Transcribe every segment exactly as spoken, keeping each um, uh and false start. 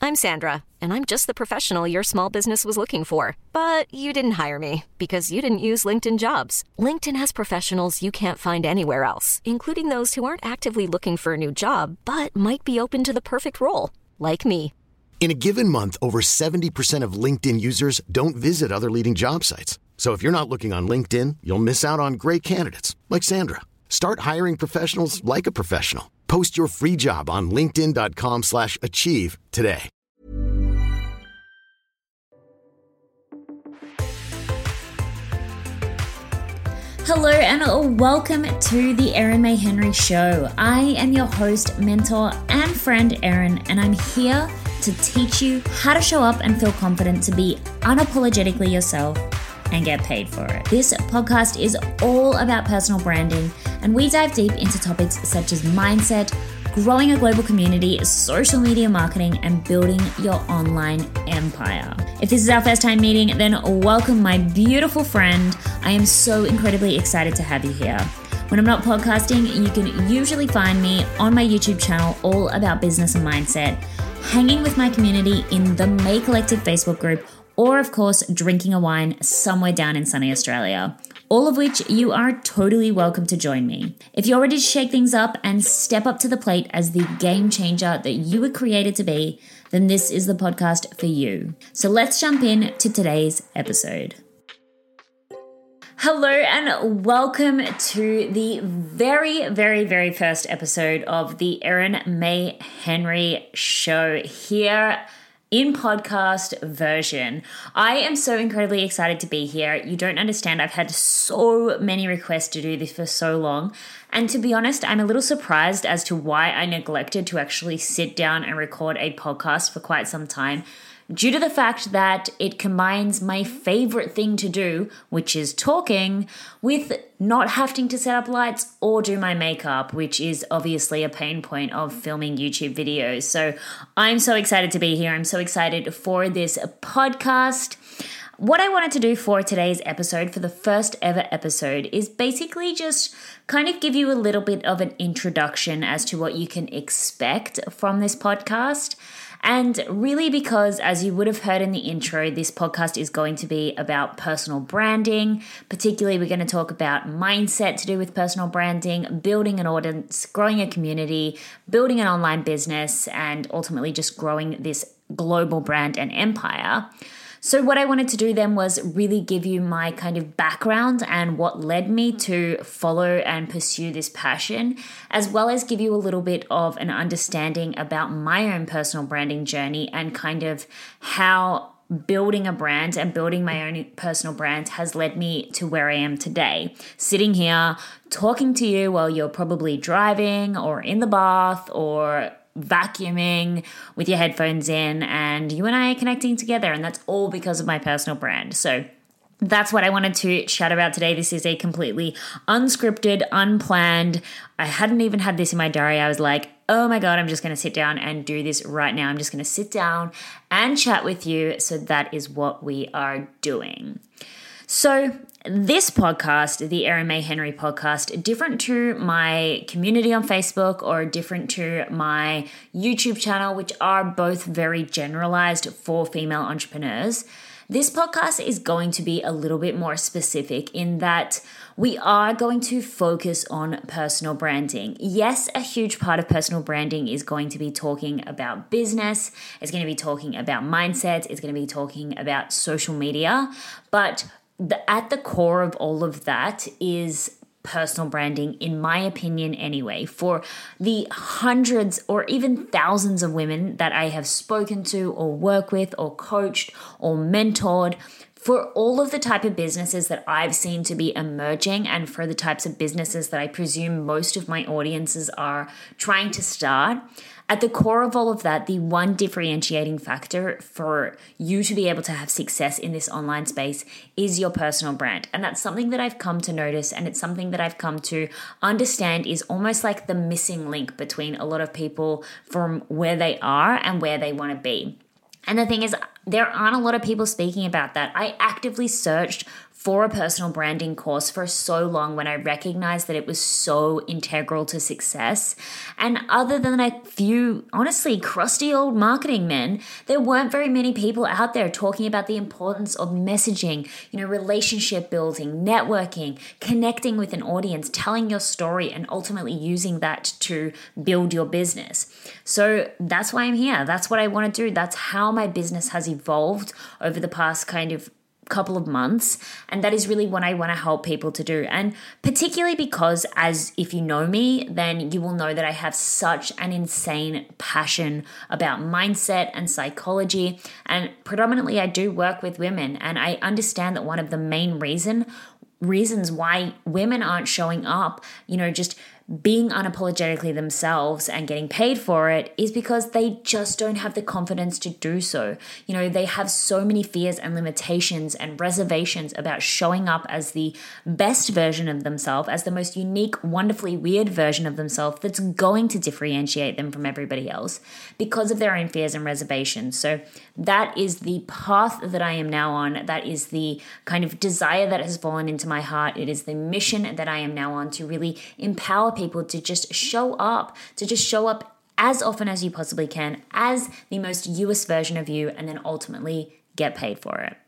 I'm Sandra, and I'm just the professional your small business was looking for. But you didn't hire me because you didn't use LinkedIn Jobs. LinkedIn has professionals you can't find anywhere else, including those who aren't actively looking for a new job, but might be open to the perfect role, like me. In a given month, over seventy percent of LinkedIn users don't visit other leading job sites. So if you're not looking on LinkedIn, you'll miss out on great candidates like Sandra. Start hiring professionals like a professional. Post your free job on linkedin.com slash achieve today. Hello and welcome to the Erin May Henry Show. I am your host, mentor, and friend Erin, and I'm here to teach you how to show up and feel confident to be unapologetically yourself and get paid for it. This podcast is all about personal branding, and we dive deep into topics such as mindset, growing a global community, social media marketing, and building your online empire. If this is our first time meeting, then welcome, my beautiful friend. I am so incredibly excited to have you here. When I'm not podcasting, you can usually find me on my YouTube channel, all about business and mindset, hanging with my community in the May Collective Facebook group, or of course, drinking a wine somewhere down in sunny Australia. All of which you are totally welcome to join me. If you're ready to shake things up and step up to the plate as the game changer that you were created to be, then this is the podcast for you. So let's jump in to today's episode. Hello and welcome to the very, very, very first episode of the Erin May Henry Show here in podcast version. I am so incredibly excited to be here. You don't understand. I've had so many requests to do this for so long. And to be honest, I'm a little surprised as to why I neglected to actually sit down and record a podcast for quite some time, due to the fact that it combines my favorite thing to do, which is talking, with not having to set up lights or do my makeup, which is obviously a pain point of filming YouTube videos. So I'm so excited to be here. I'm so excited for this podcast. What I wanted to do for today's episode, for the first ever episode, is basically just kind of give you a little bit of an introduction as to what you can expect from this podcast. And really because, as you would have heard in the intro, this podcast is going to be about personal branding. Particularly, we're going to talk about mindset to do with personal branding, building an audience, growing a community, building an online business, and ultimately just growing this global brand and empire. So what I wanted to do then was really give you my kind of background and what led me to follow and pursue this passion, as well as give you a little bit of an understanding about my own personal branding journey and kind of how building a brand and building my own personal brand has led me to where I am today, sitting here talking to you while you're probably driving or in the bath or vacuuming with your headphones in, and you and I are connecting together, and that's all because of my personal brand. So that's what I wanted to chat about today. This is a completely unscripted, unplanned. I hadn't even had this in my diary. I was like, oh my God, I'm just going to sit down and do this right now. I'm just going to sit down and chat with you. So that is what we are doing. So this podcast, the Erin May Henry podcast, different to my community on Facebook or different to my YouTube channel, which are both very generalized for female entrepreneurs, this podcast is going to be a little bit more specific in that we are going to focus on personal branding. Yes, a huge part of personal branding is going to be talking about business. It's going to be talking about mindset. It's going to be talking about social media. But the, at the core of all of that is personal branding, in my opinion anyway, for the hundreds or even thousands of women that I have spoken to or work with or coached or mentored, for all of the type of businesses that I've seen to be emerging, and for the types of businesses that I presume most of my audiences are trying to start. At the core of all of that, the one differentiating factor for you to be able to have success in this online space is your personal brand. And that's something that I've come to notice, and it's something that I've come to understand is almost like the missing link between a lot of people from where they are and where they want to be. And the thing is, there aren't a lot of people speaking about that. I actively searched for a personal branding course for so long when I recognized that it was so integral to success. And other than a few, honestly, crusty old marketing men, there weren't very many people out there talking about the importance of messaging, you know, relationship building, networking, connecting with an audience, telling your story, and ultimately using that to build your business. So that's why I'm here. That's what I want to do. That's how my business has evolved over the past kind of couple of months, and that is really what I want to help people to do. And particularly because, as if you know me, then you will know that I have such an insane passion about mindset and psychology, and predominantly I do work with women, and I understand that one of the main reason reasons why women aren't showing up, you know, just being unapologetically themselves and getting paid for it is because they just don't have the confidence to do so. You know, they have so many fears and limitations and reservations about showing up as the best version of themselves, as the most unique, wonderfully weird version of themselves that's going to differentiate them from everybody else because of their own fears and reservations. So that is the path that I am now on. That is the kind of desire that has fallen into my heart. It is the mission that I am now on to really empower people to just show up, to just show up as often as you possibly can as the most youest version of you, and then ultimately get paid for it.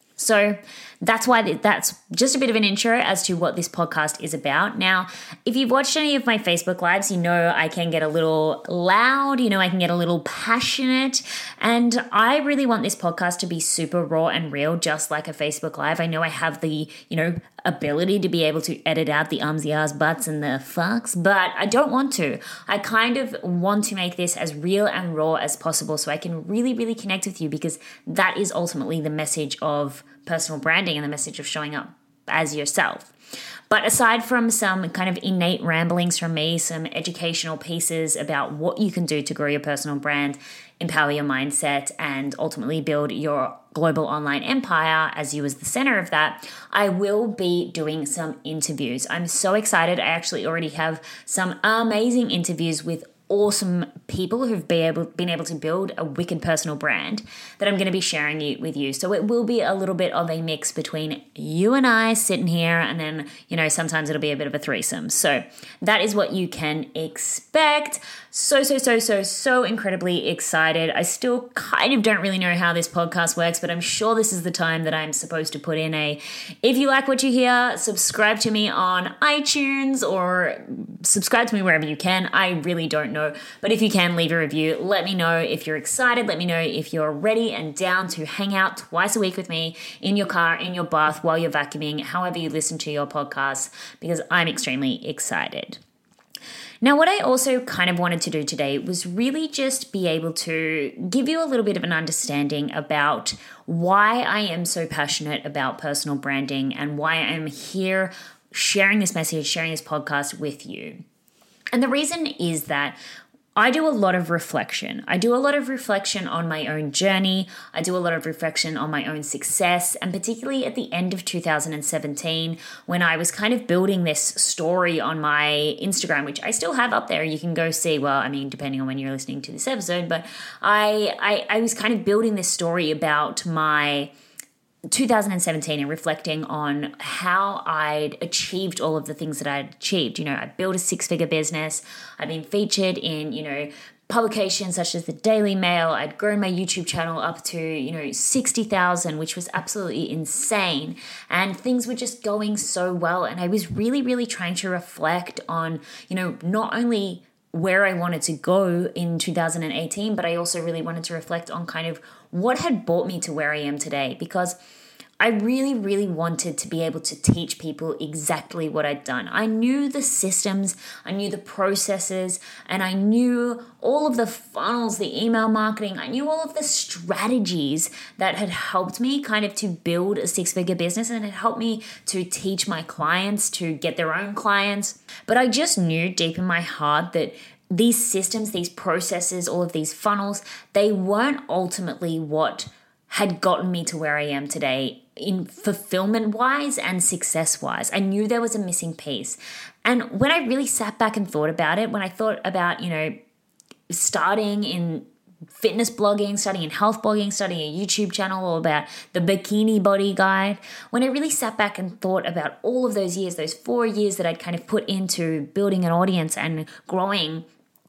So that's why that's just a bit of an intro as to what this podcast is about. Now, if you've watched any of my Facebook Lives, you know I can get a little loud, you know I can get a little passionate, and I really want this podcast to be super raw and real, just like a Facebook Live. I know I have the, you know, ability to be able to edit out the ums, the ahs, buts, and the fucks, but I don't want to. I kind of want to make this as real and raw as possible so I can really, really connect with you, because that is ultimately the message of personal branding and the message of showing up as yourself. But aside from some kind of innate ramblings from me, some educational pieces about what you can do to grow your personal brand, empower your mindset, and ultimately build your global online empire as you as the center of that, I will be doing some interviews. I'm so excited. I actually already have some amazing interviews with awesome people who've been able, been able to build a wicked personal brand that I'm going to be sharing you, with you. So it will be a little bit of a mix between you and I sitting here, and then, you know, sometimes it'll be a bit of a threesome. So that is what you can expect. So, so, so, so, so incredibly excited. I still kind of don't really know how this podcast works, but I'm sure this is the time that I'm supposed to put in a, if you like what you hear, subscribe to me on iTunes or subscribe to me wherever you can. I really don't know. But if you can, leave a review. Let me know if you're excited. Let me know if you're ready and down to hang out twice a week with me in your car, in your bath, while you're vacuuming, however you listen to your podcasts, because I'm extremely excited. Now, what I also kind of wanted to do today was really just be able to give you a little bit of an understanding about why I am so passionate about personal branding and why I'm here sharing this message, sharing this podcast with you. And the reason is that I do a lot of reflection. I do a lot of reflection on my own journey. I do a lot of reflection on my own success, and particularly at the end of two thousand seventeen, when I was kind of building this story on my Instagram, which I still have up there. You can go see, well, I mean, depending on when you're listening to this episode, but I, I, I was kind of building this story about my two thousand seventeen and reflecting on how I'd achieved all of the things that I'd achieved. You know, I built a six-figure business. I've been featured in, you know, publications such as the Daily Mail. I'd grown my YouTube channel up to, you know, sixty thousand, which was absolutely insane. And things were just going so well. And I was really, really trying to reflect on, you know, not only where I wanted to go in two thousand eighteen, but I also really wanted to reflect on kind of what had brought me to where I am today, because I really, really wanted to be able to teach people exactly what I'd done. I knew the systems, I knew the processes, and I knew all of the funnels, the email marketing. I knew all of the strategies that had helped me kind of to build a six-figure business, and it helped me to teach my clients to get their own clients. But I just knew deep in my heart that these systems, these processes, all of these funnels, they weren't ultimately what had gotten me to where I am today in fulfillment-wise and success-wise. I knew there was a missing piece. And when I really sat back and thought about it, when I thought about, you know, starting in fitness blogging, studying in health blogging, studying a YouTube channel all about the Bikini Body Guide. When I really sat back and thought about all of those years, those four years that I'd kind of put into building an audience and growing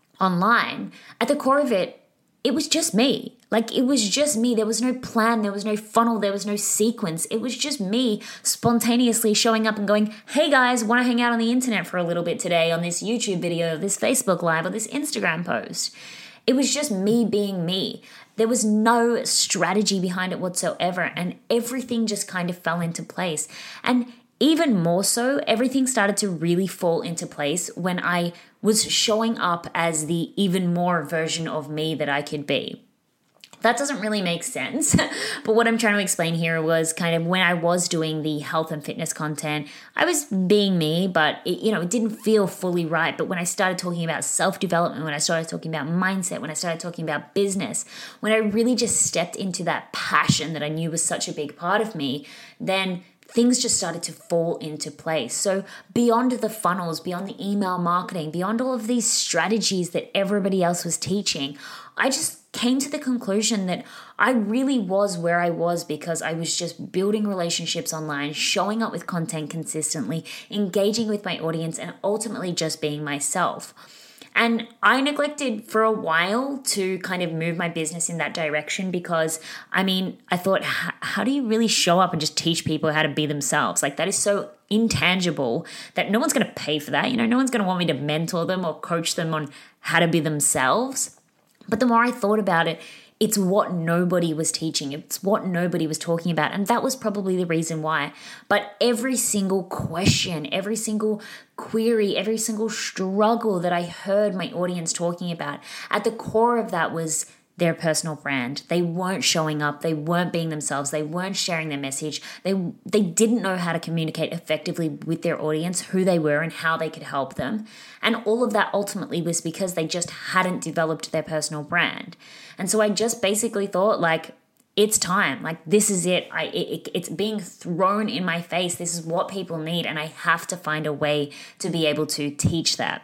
online, at the core of it, it was just me. Like, it was just me. There was no plan. There was no funnel. There was no sequence. It was just me spontaneously showing up and going, hey guys, want to hang out on the internet for a little bit today on this YouTube video, this Facebook Live, or this Instagram post. It was just me being me. There was no strategy behind it whatsoever. And everything just kind of fell into place. And even more so, everything started to really fall into place when I was showing up as the even more version of me that I could be. That doesn't really make sense, but what I'm trying to explain here was kind of when I was doing the health and fitness content, I was being me, but it, you know, it didn't feel fully right. But when I started talking about self-development, when I started talking about mindset, when I started talking about business, when I really just stepped into that passion that I knew was such a big part of me, then things just started to fall into place. So beyond the funnels, beyond the email marketing, beyond all of these strategies that everybody else was teaching, I just came to the conclusion that I really was where I was because I was just building relationships online, showing up with content consistently, engaging with my audience, and ultimately just being myself. And I neglected for a while to kind of move my business in that direction because, I mean, I thought, how do you really show up and just teach people how to be themselves? Like, that is so intangible that no one's going to pay for that. You know, no one's going to want me to mentor them or coach them on how to be themselves. But the more I thought about it, it's what nobody was teaching. It's what nobody was talking about. And that was probably the reason why. But every single question, every single query, every single struggle that I heard my audience talking about, at the core of that was their personal brand. They weren't showing up. They weren't being themselves. They weren't sharing their message. They they didn't know how to communicate effectively with their audience, who they were and how they could help them. And all of that ultimately was because they just hadn't developed their personal brand. And so I just basically thought, like, it's time. Like, this is it. I it, it's being thrown in my face. This is what people need. And I have to find a way to be able to teach that.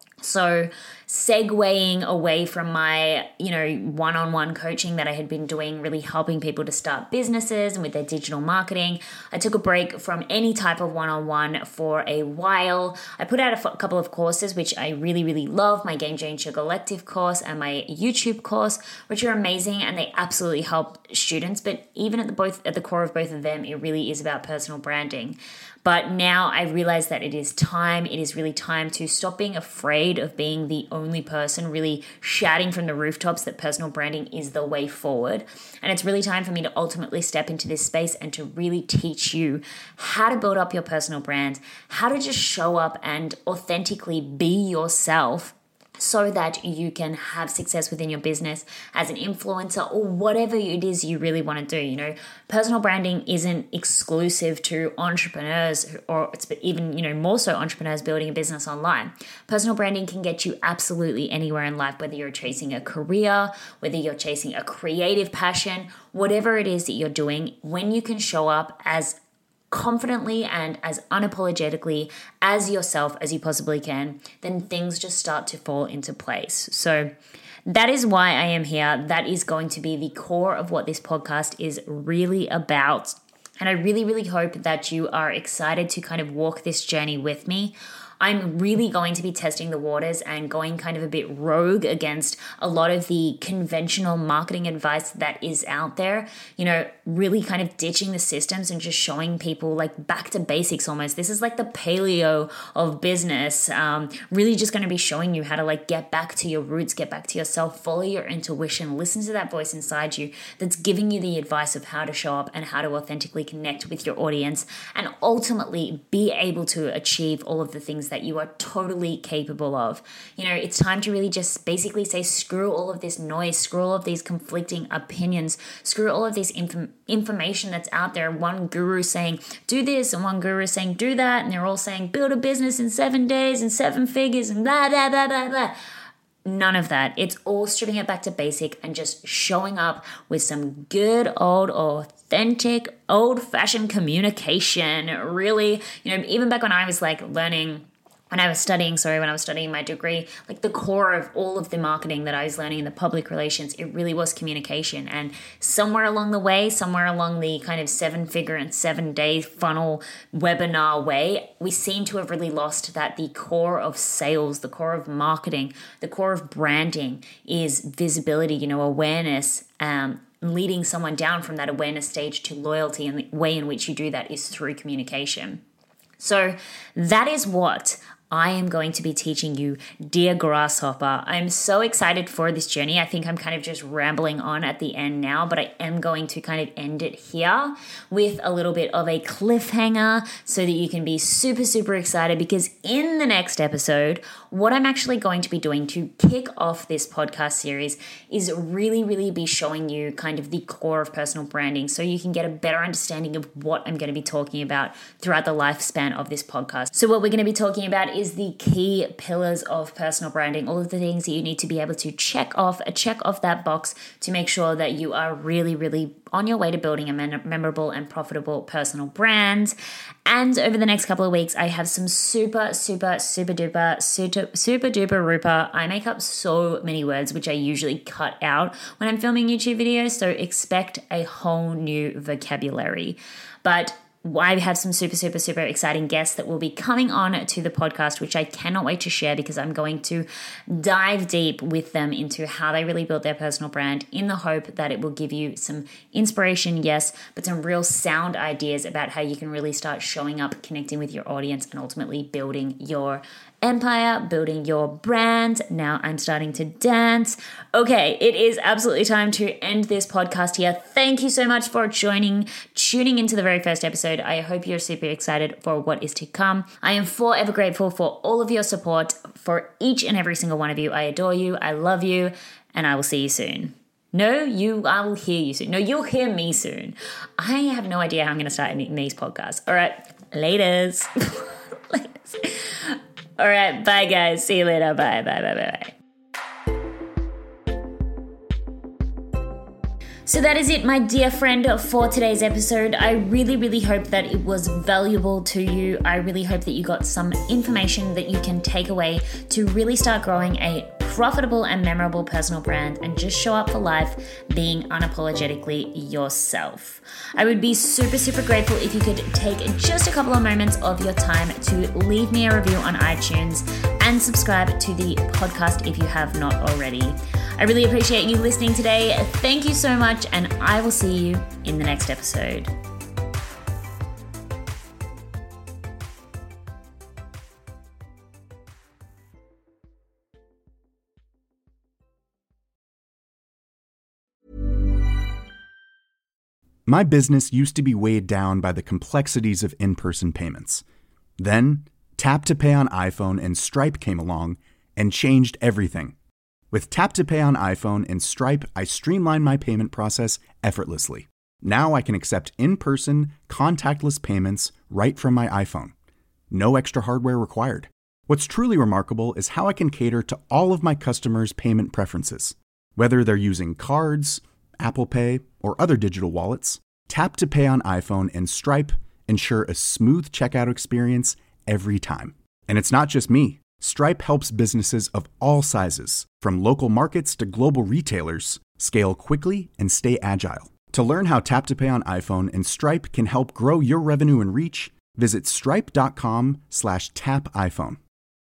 So segueing away from my, you know, one-on-one coaching that I had been doing, really helping people to start businesses and with their digital marketing, I took a break from any type of one-on-one for a while. I put out a f- couple of courses, which I really, really love, my Game Changer Collective course and my YouTube course, which are amazing and they absolutely help students. But even at the both at the core of both of them, it really is about personal branding. But now I realize that it is time, it is really time to stop being afraid of being the only person really shouting from the rooftops that personal branding is the way forward. And it's really time for me to ultimately step into this space and to really teach you how to build up your personal brand, how to just show up and authentically be yourself, so that you can have success within your business as an influencer or whatever it is you really want to do. You know, personal branding isn't exclusive to entrepreneurs or it's even, you know, more so entrepreneurs building a business online. Personal branding can get you absolutely anywhere in life, whether you're chasing a career, whether you're chasing a creative passion, whatever it is that you're doing, when you can show up as confidently and as unapologetically as yourself as you possibly can, then things just start to fall into place. So that is why I am here. That is going to be the core of what this podcast is really about. And I really, really hope that you are excited to kind of walk this journey with me. I'm really going to be testing the waters and going kind of a bit rogue against a lot of the conventional marketing advice that is out there, you know, really kind of ditching the systems and just showing people like back to basics almost. This is like the paleo of business, um, really just going to be showing you how to like get back to your roots, get back to yourself, follow your intuition, listen to that voice inside you that's giving you the advice of how to show up and how to authentically connect with your audience and ultimately be able to achieve all of the things that you are totally capable of. You know, it's time to really just basically say, screw all of this noise, screw all of these conflicting opinions, screw all of this inf- information that's out there. One guru saying, do this, and one guru saying, do that. And they're all saying, build a business in seven days and seven figures and blah, blah, blah, blah, blah. None of that. It's all stripping it back to basic and just showing up with some good old authentic old-fashioned communication. Really, you know, even back when I was like learning when I was studying, sorry, when I was studying my degree, like the core of all of the marketing that I was learning in the public relations, it really was communication. And somewhere along the way, somewhere along the kind of seven figure and seven day funnel webinar way, we seem to have really lost that the core of sales, the core of marketing, the core of branding is visibility, you know, awareness, um, leading someone down from that awareness stage to loyalty. And the way in which you do that is through communication. So that is what I am going to be teaching you, dear grasshopper. I'm so excited for this journey. I think I'm kind of just rambling on at the end now, but I am going to kind of end it here with a little bit of a cliffhanger so that you can be super, super excited, because in the next episode, what I'm actually going to be doing to kick off this podcast series is really, really be showing you kind of the core of personal branding so you can get a better understanding of what I'm going to be talking about throughout the lifespan of this podcast. So what we're going to be talking about is the key pillars of personal branding, all of the things that you need to be able to check off, check off that box to make sure that you are really, really on your way to building a memorable and profitable personal brand. And over the next couple of weeks, I have some super, super, super duper, super, super duper rooper. I make up so many words, which I usually cut out when I'm filming YouTube videos. So expect a whole new vocabulary. But I have some super, super, super exciting guests that will be coming on to the podcast, which I cannot wait to share, because I'm going to dive deep with them into how they really build their personal brand, in the hope that it will give you some inspiration, yes, but some real sound ideas about how you can really start showing up, connecting with your audience, and ultimately building your empire, building your brand. Now I'm starting to dance. Okay, it is absolutely time to end this podcast here. Thank you so much for joining, tuning into the very first episode. I hope you're super excited for what is to come. I am forever grateful for all of your support, for each and every single one of you. I adore you. I love you. And I will see you soon. No, you, I will hear you soon. No, you'll hear me soon. I have no idea how I'm going to start ending these podcasts. All right, laters. Laters. All right, bye guys. See you later. Bye, bye, bye, bye, bye. So that is it, my dear friend, for today's episode. I really, really hope that it was valuable to you. I really hope that you got some information that you can take away to really start growing a profitable and memorable personal brand and just show up for life being unapologetically yourself. I would be super, super grateful if you could take just a couple of moments of your time to leave me a review on iTunes and subscribe to the podcast if you have not already. I really appreciate you listening today. Thank you so much, and I will see you in the next episode. My business used to be weighed down by the complexities of in-person payments. Then, Tap to Pay on iPhone and Stripe came along and changed everything. With Tap to Pay on iPhone and Stripe, I streamlined my payment process effortlessly. Now I can accept in-person, contactless payments right from my iPhone. No extra hardware required. What's truly remarkable is how I can cater to all of my customers' payment preferences. Whether they're using cards, Apple Pay, or other digital wallets, Tap to Pay on iPhone and Stripe ensure a smooth checkout experience every time. And it's not just me. Stripe helps businesses of all sizes, from local markets to global retailers, scale quickly and stay agile. To learn how Tap to Pay on iPhone and Stripe can help grow your revenue and reach, visit stripe.com slash tap iPhone.